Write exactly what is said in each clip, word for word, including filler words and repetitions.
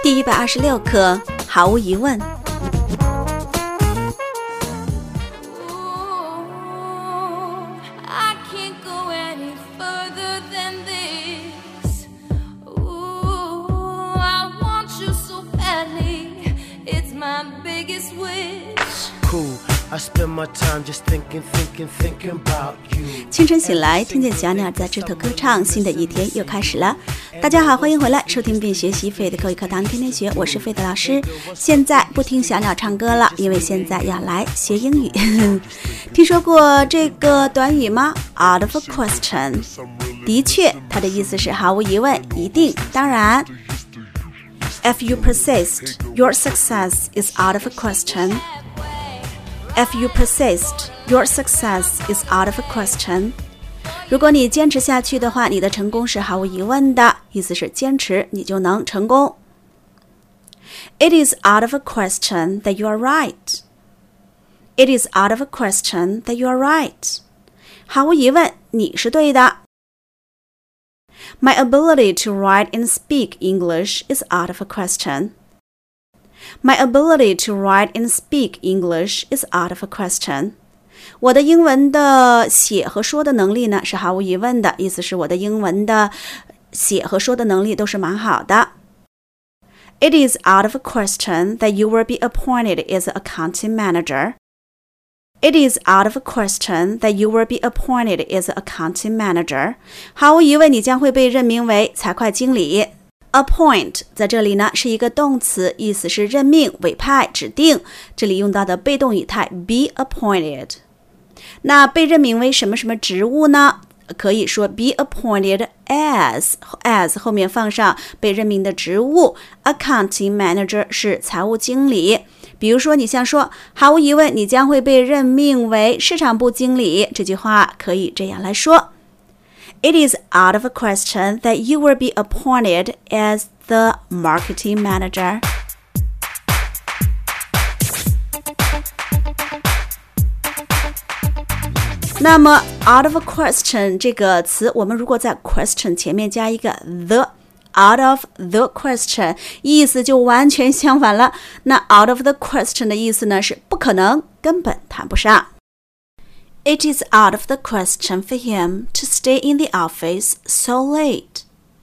第一百二十六课，毫无疑问。清晨醒来，听见小鸟在枝头歌唱，新的一天又开始了。大家好，欢迎回来收听并学习费的口语课堂天天学，我是费的老师。现在不听小鸟唱歌了，因为现在要来学英语。听说过这个短语吗？ Out of a question。 的确，它的意思是毫无疑问，一定，当然。If you persist, your success is out of a question.If you persist, your success is out of a question. 如果你坚持下去的话，你的成功是毫无疑问的，意思是坚持你就能成功。It is out of a question that you are right. It is out of a question that you are right. 毫无疑问，你是对的。My ability to write and speak English is out of a question.My ability to write and speak English is out of a question. 我的英文的写和说的能力呢是毫无疑问的，意思是我的英文的写和说的能力都是蛮好的。It is out of a question that you will be appointed as an accounting manager. It is out of a question that you will be appointed as an accounting manager. 毫无疑问，你将会被任命为财会经理。Appoint 在这里呢是一个动词，意思是任命、委派、指定，这里用到的被动语态 be appointed。 那被任命为什么什么职务呢？可以说 be appointed as as 后面放上被任命的职务， accounting manager 是财务经理。比如说你像说毫无疑问你将会被任命为市场部经理，这句话可以这样来说It is out of a question that you will be appointed as the marketing manager. 那么 out of a question 这个词，我们如果在 question 前面加一个 the, out of the question 意思就完全相反了。那 out of the question 的意思呢是不可能，根本谈不上。It is out of the question for him to stay in the office so late.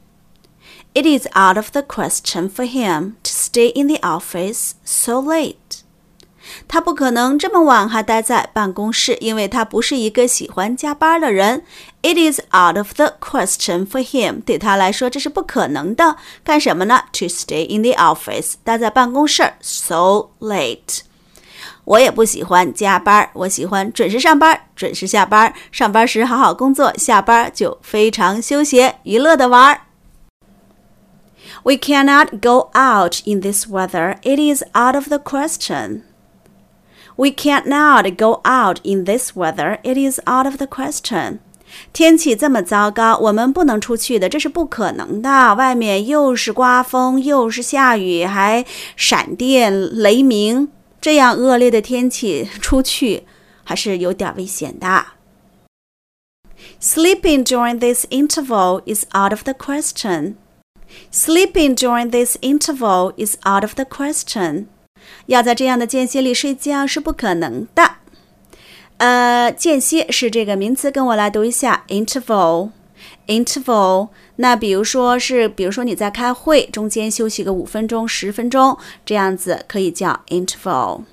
It is out of the question for him to stay in the office so late. 他不可能这么晚还待在办公室，因为他不是一个喜欢加班的人。It is out of the question for him. 对他来说这是不可能的。干什么呢？ To stay in the office. 待在办公室 so late.我也不喜欢加班，我喜欢准时上班，准时下班，上班时好好工作，下班就非常休闲娱乐的玩。We cannot go out in this weather. It is out of the question. We cannot go out in this weather. It is out of the question. 天气这么糟糕，我们不能出去的，这是不可能的。外面又是刮风，又是下雨，还闪电雷鸣。这样恶劣的天气出去还是有点危险的。Sleeping during this interval is out of the question. Sleeping during this interval is out of the question. 要在这样的间歇里睡觉是不可能的。呃，间歇是这个名词，跟我来读一下 interval。interval 那比如说是比如说你在开会中间休息个五分钟十分钟，这样子可以叫 interval。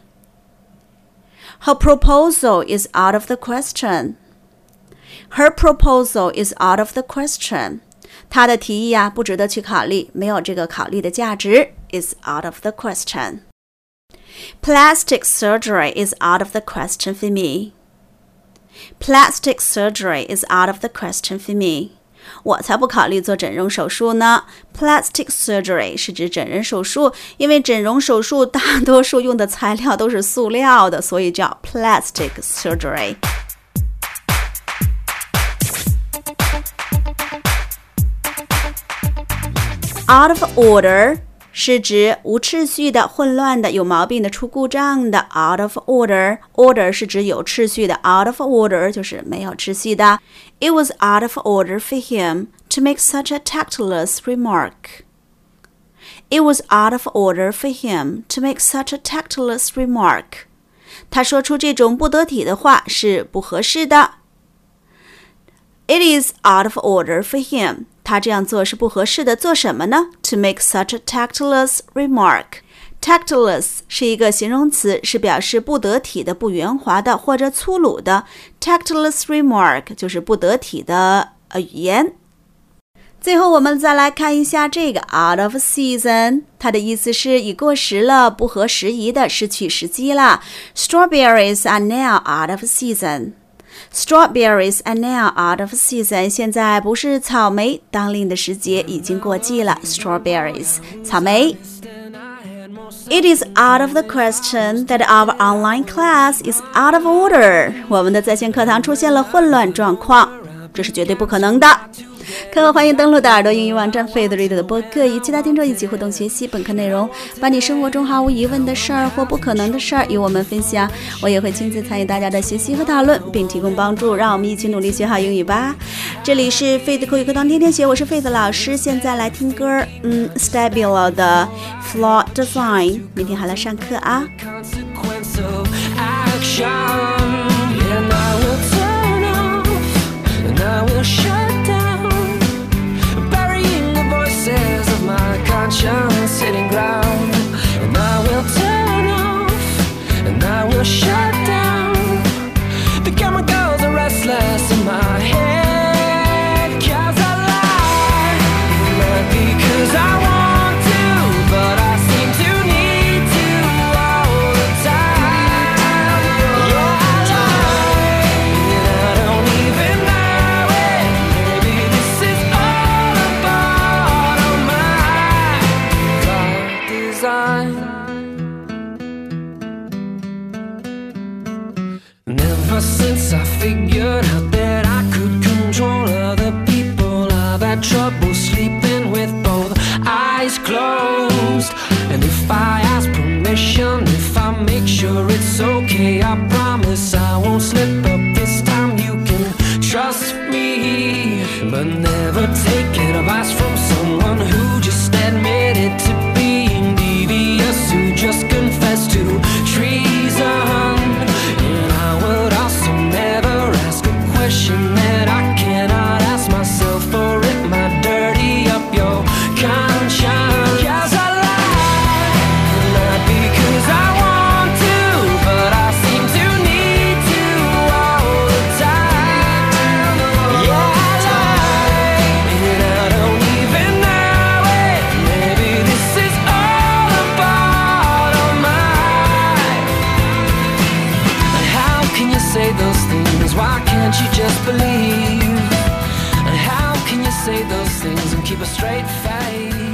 Her proposal is out of the question. Her proposal is out of the question. 她的提议啊不值得去考虑，没有这个考虑的价值 is out of the question. Plastic surgery is out of the question for me. Plastic surgery is out of the question for me. 我才不考虑做整容手术呢。 Plastic surgery 是指整人手术，因为整容手术大多数用的材料都是塑料的，所以叫 plastic surgery。 Out of order是指无秩序的、混乱的、有毛病的、出故障的。 Out of order order 是指有秩序的， out of order 就是没有秩序的。 It was out of order for him to make such a tactless remark. It was out of order for him to make such a tactless remark. 他说出这种不得体的话是不合适的。It is out of order for him. 他这样做是不合适的。做什么呢？ To make such a tactless remark. Tactless 是一个形容词，是表示不得体的、不圆滑的或者粗鲁的。Tactless remark 就是不得体的呃语言。最后我们再来看一下这个 out of season， 它的意思是已过时了，不合时宜的，失去时机了。Strawberries are now out of season. Strawberries are now out of season. 现在不是草莓当令的时节，已经过季了。Strawberries 草莓。It is out of the question that our online class is out of order. 我们的在线课堂出现了混乱状况，这是绝对不可能的。课后欢迎登录到耳朵英语网站 Faith Reader 的播客，与其他听众一起互动学习本课内容，把你生活中毫无疑问的事儿或不可能的事儿与我们分享，我也会亲自参与大家的学习和讨论，并提供帮助，让我们一起努力学好英语吧。这里是 Faith 口语课堂天天学，我是 Faith 老师。现在来听歌，嗯 Stabilo 的 Flawed Design。 明天还来上课啊。I will shut down, burying the voices of my conscience sitting ground. And I will turn off, and I will shut down. The chemicals are restless in my head, 'cause I lie, not because I want to, but I seem to need to all the time. Yeah, I lie, and I don't even know. Ever since I figured out that I could control other people, I've had trouble sleeping with both eyes closed. And if I ask permission, if I make sure it's okay, I promise I won't slip up this time. You can trust me, but never take advice from someone who just admitted to being devious, who just confessed to treason. And I would also never ask a question that I cannot ask myself, or it might dirty up your conscience. 'Cause I lie, not because I want to, but I seem to need to all the time. Yeah, I lie, and I don't even know it. Maybe this is all a part of mine. How can you say those things? Why can't you just believe? How can you say those things and keep a straight face?